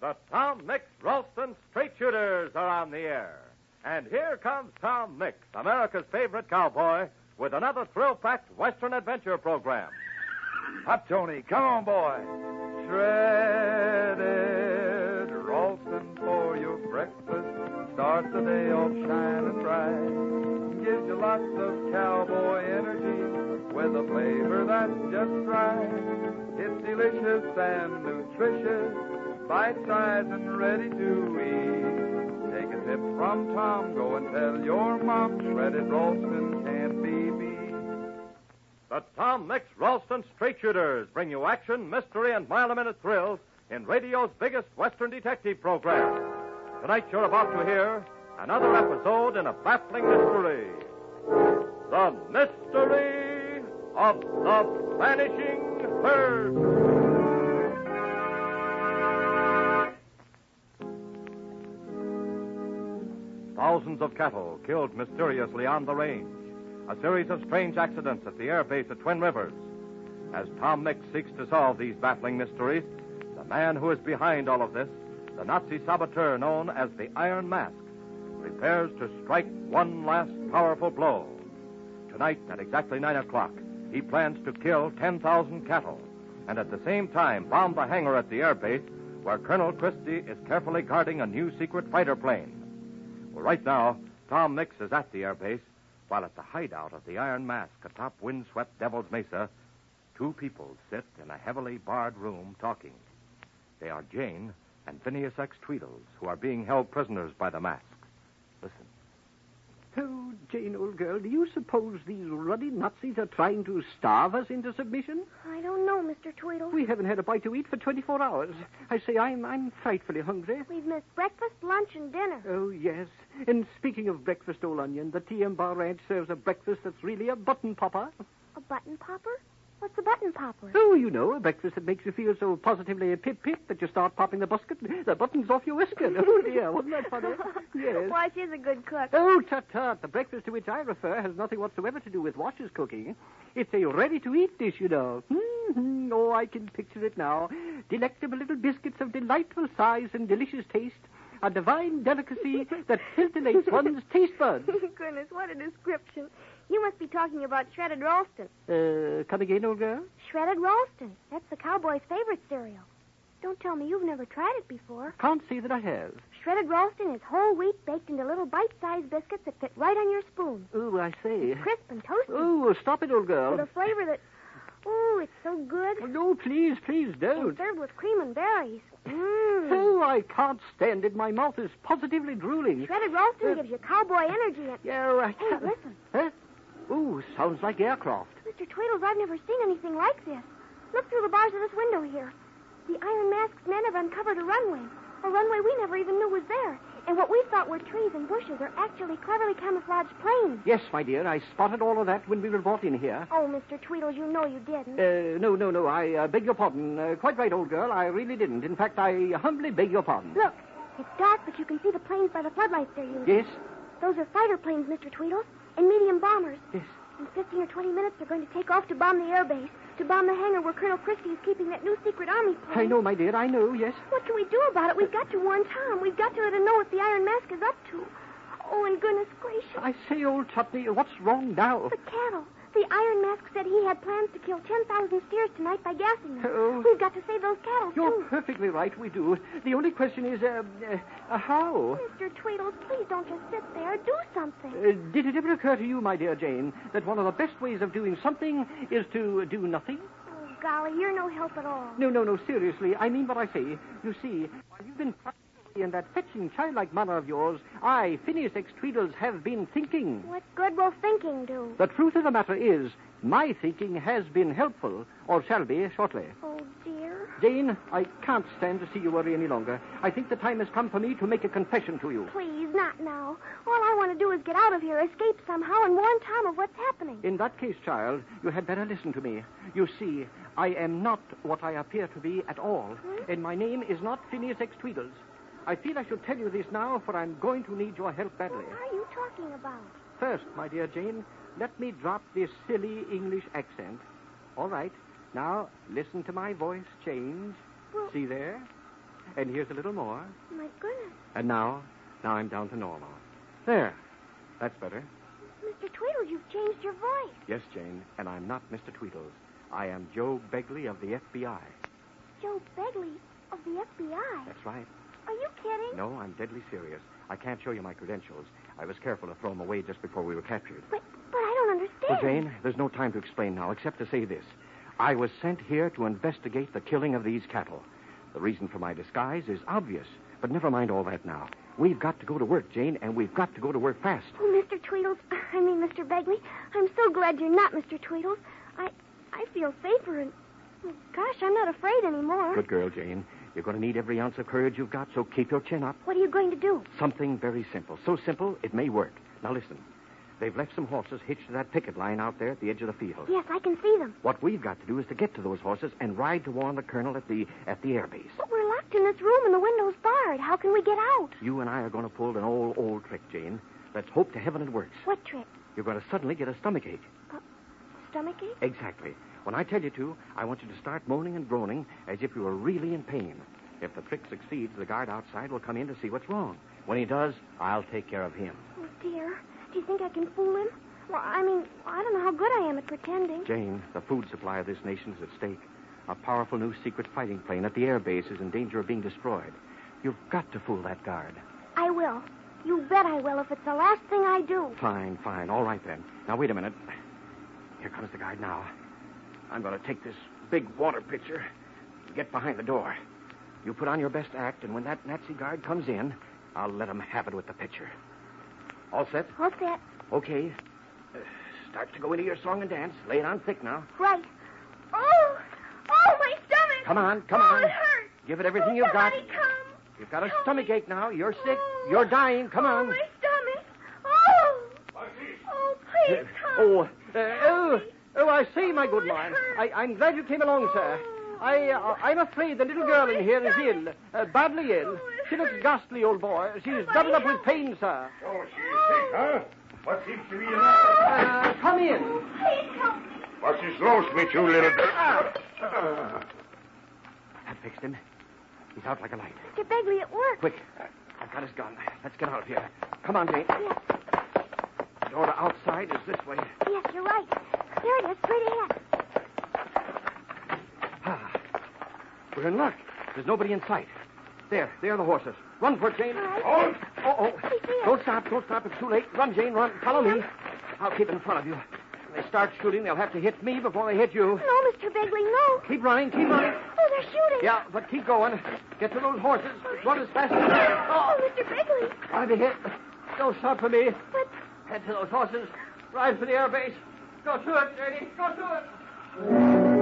The Tom Mix Ralston Straight Shooters are on the air. And here comes Tom Mix, America's favorite cowboy, with another thrill-packed Western adventure program. Hot Tony, come on, boy. Shredded Ralston for your breakfast. Starts the day off shining bright. Gives you lots of cowboy energy with a flavor that's just right. It's delicious and nutritious, bite-sized and ready to eat. Take a tip from Tom. Go and tell your mom Shredded Ralston can't be beat. The Tom Mix Ralston Straight Shooters bring you action, mystery, and mile-a-minute thrills in radio's biggest Western detective program. Tonight you're about to hear another episode in a baffling mystery. The Mystery of the Vanishing Herd. Thousands of cattle killed mysteriously on the range. A series of strange accidents at the air base at Twin Rivers. As Tom Mix seeks to solve these baffling mysteries, the man who is behind all of this, the Nazi saboteur known as the Iron Mask, prepares to strike one last powerful blow. Tonight, at exactly 9 o'clock, he plans to kill 10,000 cattle and at the same time bomb the hangar at the air base where Colonel Christie is carefully guarding a new secret fighter plane. Well, right now, Tom Mix is at the air base, while at the hideout of the Iron Mask atop windswept Devil's Mesa, two people sit in a heavily barred room talking. They are Jane and Phineas X. Tweedles, who are being held prisoners by the Mask. Listen. Oh, Jane, old girl, do you suppose these ruddy Nazis are trying to starve us into submission? I don't know, Mr. Tweedle. We haven't had a bite to eat for 24 hours. I say, I'm frightfully hungry. We've missed breakfast, lunch, and dinner. Oh, yes. And speaking of breakfast, old onion, the TM Bar Ranch serves a breakfast that's really a button popper. A button popper? What's a button popper? Oh, you know, a breakfast that makes you feel so positively pip-pip that you start popping the buttons off your waistcoat. Oh, dear, wasn't that funny? Yes. Why, she's a good cook. Oh, tut-tut. The breakfast to which I refer has nothing whatsoever to do with Wash's cooking. It's a ready-to-eat dish, you know. Mm-hmm. Oh, I can picture it now. Delectable little biscuits of delightful size and delicious taste. A divine delicacy that scintillates one's taste buds. Goodness, what a description. You must be talking about Shredded Ralston. Come again, old girl? Shredded Ralston. That's the cowboy's favorite cereal. Don't tell me you've never tried it before. Can't say that I have. Shredded Ralston is whole wheat baked into little bite-sized biscuits that fit right on your spoon. Oh, I say. Crisp and toasty. Oh, stop it, old girl. With a flavor that... Oh, it's so good. Oh, no, please don't. And served with cream and berries. Oh, I can't stand it. My mouth is positively drooling. Shredded Ralston gives you cowboy energy and... Yeah, right. Hey, listen. Huh? Oh, sounds like aircraft. Mr. Tweedles, I've never seen anything like this. Look through the bars of this window here. The Iron Mask's men have uncovered a runway we never even knew was there. And what we thought were trees and bushes are actually cleverly camouflaged planes. Yes, my dear, I spotted all of that when we were brought in here. Oh, Mr. Tweedles, you know you didn't. No, I beg your pardon. Quite right, old girl, I really didn't. In fact, I humbly beg your pardon. Look, it's dark, but you can see the planes by the floodlights they're using. Yes? Those are fighter planes, Mr. Tweedles, and medium bombers. Yes. In 15 or 20 minutes, they're going to take off to bomb the air base, to bomb the hangar where Colonel Christie is keeping that new secret army plane. I know, my dear, I know, yes. What can we do about it? We've got to warn Tom. We've got to let him know what the Iron Mask is up to. Oh, and goodness gracious. I say, old Tutney, what's wrong now? The cattle. The Iron Mask said he had plans to kill 10,000 steers tonight by gassing them. Oh. We've got to save those cattle, You're too. perfectly right, we do. The only question is, how? Mr. Tweedles, please don't just sit there. Do something. Did it ever occur to you, my dear Jane, that one of the best ways of doing something is to do nothing? Oh, golly, you're no help at all. No, seriously. I mean what I say. You see, while you've been in that fetching childlike manner of yours, I, Phineas X. Tweedles, have been thinking. What good will thinking do? The truth of the matter is, my thinking has been helpful, or shall be shortly. Oh, dear. Jane, I can't stand to see you worry any longer. I think the time has come for me to make a confession to you. Please, not now. All I want to do is get out of here, escape somehow, and warn Tom of what's happening. In that case, child, you had better listen to me. You see, I am not what I appear to be at all, and my name is not Phineas X. Tweedles. I feel I should tell you this now, for I'm going to need your help badly. What are you talking about? First, my dear Jane, let me drop this silly English accent. All right. Now, listen to my voice change. Well, See there? And here's a little more. My goodness. And now I'm down to normal. There. That's better. Mr. Tweedles, you've changed your voice. Yes, Jane, and I'm not Mr. Tweedles. I am Joe Begley of the FBI. Joe Begley of the FBI? That's right. Are you kidding? No, I'm deadly serious. I can't show you my credentials. I was careful to throw them away just before we were captured. But I don't understand. Well, Jane, there's no time to explain now, except to say this. I was sent here to investigate the killing of these cattle. The reason for my disguise is obvious, but never mind all that now. We've got to go to work, Jane, and we've got to go to work fast. Oh, Mr. Tweedles, Mr. Begley, I'm so glad you're not Mr. Tweedles. I feel safer and, oh, gosh, I'm not afraid anymore. Good girl, Jane. You're going to need every ounce of courage you've got, so keep your chin up. What are you going to do? Something very simple. So simple, it may work. Now, listen. They've left some horses hitched to that picket line out there at the edge of the field. Yes, I can see them. What we've got to do is to get to those horses and ride to warn the colonel at the air base. But we're locked in this room and the window's barred. How can we get out? You and I are going to pull an old trick, Jane. Let's hope to heaven it works. What trick? You're going to suddenly get a stomachache. Stomachache? Exactly. When I tell you to, I want you to start moaning and groaning as if you were really in pain. If the trick succeeds, the guard outside will come in to see what's wrong. When he does, I'll take care of him. Oh, dear. Do you think I can fool him? Well, I don't know how good I am at pretending. Jane, the food supply of this nation is at stake. A powerful new secret fighting plane at the air base is in danger of being destroyed. You've got to fool that guard. I will. You bet I will if it's the last thing I do. Fine. All right, then. Now, wait a minute. Here comes the guard now. I'm going to take this big water pitcher and get behind the door. You put on your best act, and when that Nazi guard comes in, I'll let him have it with the pitcher. All set? All set. Okay. Start to go into your song and dance. Lay it on thick now. Right. Oh, my stomach. Come on. Oh, it hurts. Give it everything you've got. Somebody come. You've got a stomachache now. You're sick. You're dying. Come on. My stomach. Oh, please come. I see, my good man. I'm glad you came along, sir. I'm afraid the little girl in here is ill, badly ill. She looks ghastly, old boy. She's doubled up with pain, sir. Oh, she's sick, huh? What seems to be the matter? Come in. Please help me. What's this roast me, you little bit? That fixed him. He's out like a light. Mr. Begley, it worked. Quick. I've got his gun. Let's get out of here. Come on, Jane. Yes. The door to outside is this way. Yes, you're right. There it is, straight ahead. We're in luck. There's nobody in sight. There are the horses. Run for it, Jane. All right. Oh. I see it. Don't stop. It's too late. Run, Jane, run. Follow me. I'll keep in front of you. When they start shooting, they'll have to hit me before they hit you. No, Mr. Begley, no. Keep running. Oh, they're shooting. Yeah, but keep going. Get to those horses. Run as fast as you can. Oh, Mr. Begley. I'll be hit. Don't stop for me. But Head to those horses. Ride for the air base. Go to it, Janie. Go to it.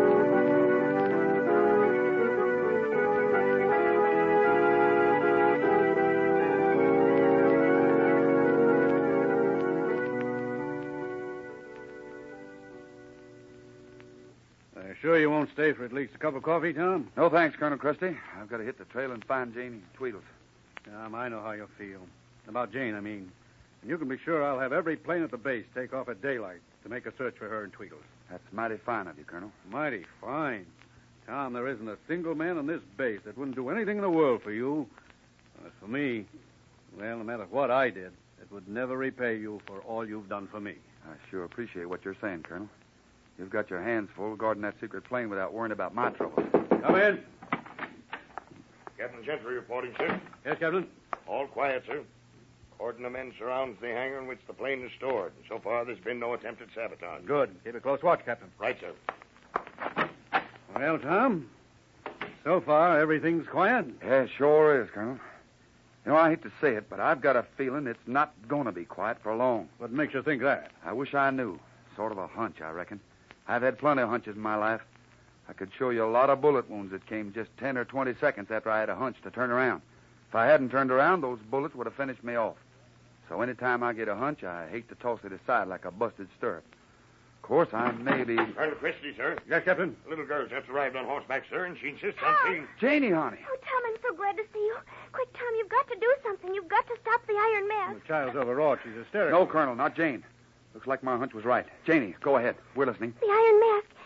Sure you won't stay for at least a cup of coffee, Tom? No thanks, Colonel Krusty. I've got to hit the trail and find Janie Tweedles. Tom, I know how you feel. About Jane, I mean. And you can be sure I'll have every plane at the base take off at daylight to make a search for her and Tweedles. That's mighty fine of you, Colonel. Mighty fine. Tom, there isn't a single man on this base that wouldn't do anything in the world for you. As for me, well, no matter what I did, it would never repay you for all you've done for me. I sure appreciate what you're saying, Colonel. You've got your hands full guarding that secret plane without worrying about my troubles. Come in. Captain Gentry reporting, sir. Yes, Captain? All quiet, sir. Cordon of men surrounds the hangar in which the plane is stored. And so far, there's been no attempted sabotage. Good. Keep a close watch, Captain. Right, sir. Well, Tom, so far everything's quiet. Yeah, sure is, Colonel. You know, I hate to say it, but I've got a feeling it's not going to be quiet for long. What makes you think that? I wish I knew. Sort of a hunch, I reckon. I've had plenty of hunches in my life. I could show you a lot of bullet wounds that came just 10 or 20 seconds after I had a hunch to turn around. If I hadn't turned around, those bullets would have finished me off. So anytime I get a hunch, I hate to toss it aside like a busted stirrup. Of course, I may be... Colonel Christie, sir. Yes, Captain? The little girl just arrived on horseback, sir, and she insists on seeing... Janie, honey. Oh, Tom, I'm so glad to see you. Quick, Tom, you've got to do something. You've got to stop the Iron Mask. The child's overwrought. She's hysterical. No, Colonel, not Jane. Looks like my hunch was right. Janie, go ahead. We're listening. The Iron Mask.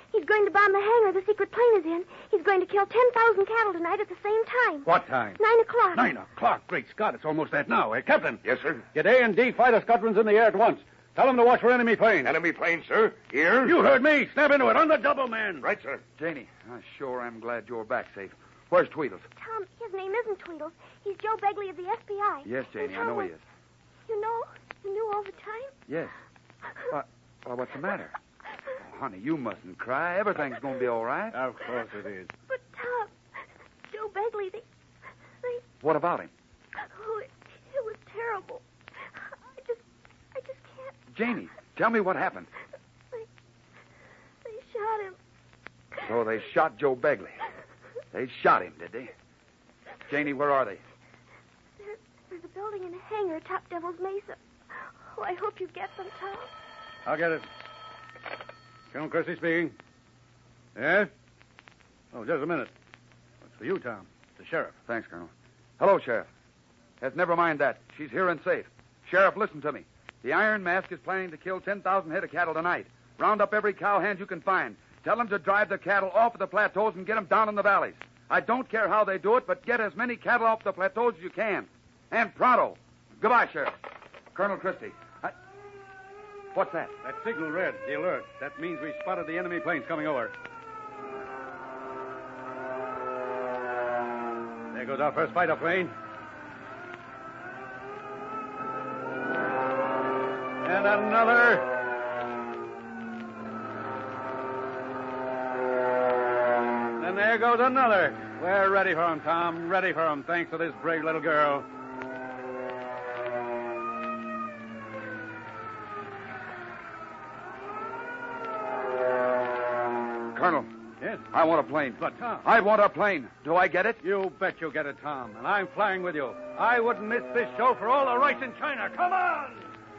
He's going to bomb the hangar the secret plane is in. He's going to kill 10,000 cattle tonight at the same time. What time? 9 o'clock. 9 o'clock. Great Scott, it's almost that now. Hey, Captain. Yes, sir. Get A and D fighter squadrons in the air at once. Tell them to watch for enemy planes. Enemy plane, sir. Here. You heard me. Snap into it on the double, man. Right, sir. Janie, I sure am glad you're back safe. Where's Tweedles? Tom, his name isn't Tweedles. He's Joe Begley of the FBI. Yes, Janie, I know he is. You know? You knew all the time? Yes. What's the matter? Oh, honey, you mustn't cry. Everything's going to be all right. Of course it is. But, Tom, Joe Begley, they... What about him? Oh, it was terrible. I just can't... Janie, tell me what happened. They shot him. So they shot Joe Begley. They shot him, did they? Janie, where are they? There's a building in a hangar atop Devil's Mesa. Oh, I hope you get them, Tom. I'll get it. Colonel Christie speaking. Yes? Oh, just a minute. It's for you, Tom. The sheriff. Thanks, Colonel. Hello, Sheriff. Yes, never mind that. She's here and safe. Sheriff, listen to me. The Iron Mask is planning to kill 10,000 head of cattle tonight. Round up every cowhand you can find. Tell them to drive the cattle off of the plateaus and get them down in the valleys. I don't care how they do it, but get as many cattle off the plateaus as you can. And pronto. Goodbye, Sheriff. Colonel Christie. What's that? That signal red, the alert. That means we spotted the enemy planes coming over. There goes our first fighter plane. And another. And there goes another. We're ready for him, Tom. Ready for him, thanks to this brave little girl. Colonel. Yes? I want a plane. But, Tom. I want a plane. Do I get it? You bet you'll get it, Tom. And I'm flying with you. I wouldn't miss this show for all the rice in China. Come on!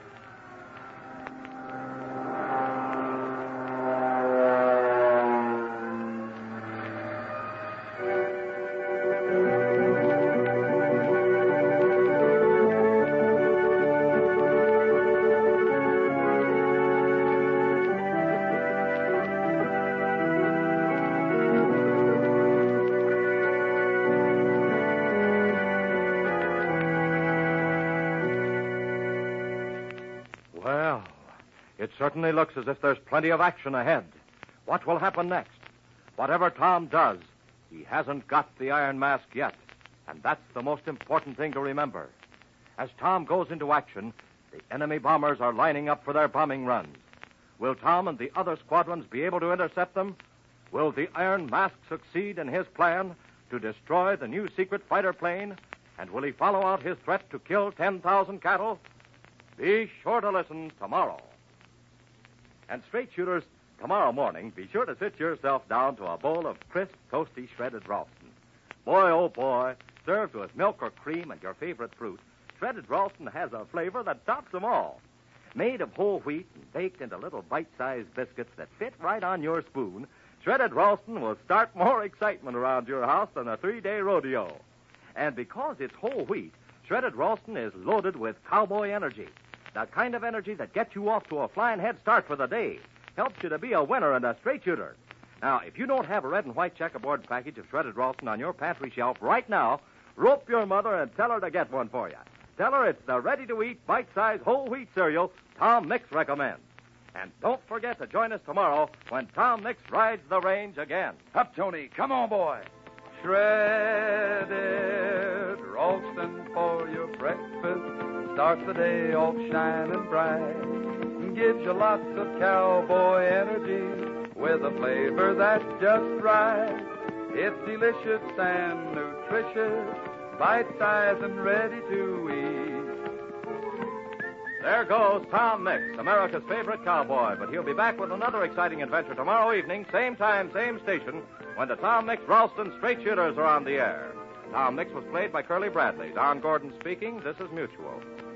Well, it certainly looks as if there's plenty of action ahead. What will happen next? Whatever Tom does, he hasn't got the Iron Mask yet. And that's the most important thing to remember. As Tom goes into action, the enemy bombers are lining up for their bombing runs. Will Tom and the other squadrons be able to intercept them? Will the Iron Mask succeed in his plan to destroy the new secret fighter plane? And will he follow out his threat to kill 10,000 cattle? Be sure to listen tomorrow. And straight shooters, tomorrow morning, be sure to sit yourself down to a bowl of crisp, toasty, shredded Ralston. Boy, oh boy, served with milk or cream and your favorite fruit, shredded Ralston has a flavor that tops them all. Made of whole wheat and baked into little bite-sized biscuits that fit right on your spoon, shredded Ralston will start more excitement around your house than a 3-day rodeo. And because it's whole wheat, shredded Ralston is loaded with cowboy energy. That kind of energy that gets you off to a flying head start for the day. Helps you to be a winner and a straight shooter. Now, if you don't have a red and white checkerboard package of shredded Ralston on your pantry shelf right now, rope your mother and tell her to get one for you. Tell her it's the ready-to-eat, bite-sized whole wheat cereal Tom Mix recommends. And don't forget to join us tomorrow when Tom Mix rides the range again. Up, Tony. Come on, boy. Shredded Ralston for your breakfast. Starts the day off shining bright. Gives you lots of cowboy energy with a flavor that's just right. It's delicious and nutritious, bite-sized and ready to eat. There goes Tom Mix, America's favorite cowboy. But he'll be back with another exciting adventure tomorrow evening, same time, same station, when the Tom Mix Ralston Straight Shooters are on the air. Tom Mix was played by Curly Bradley. Don Gordon speaking. This is Mutual.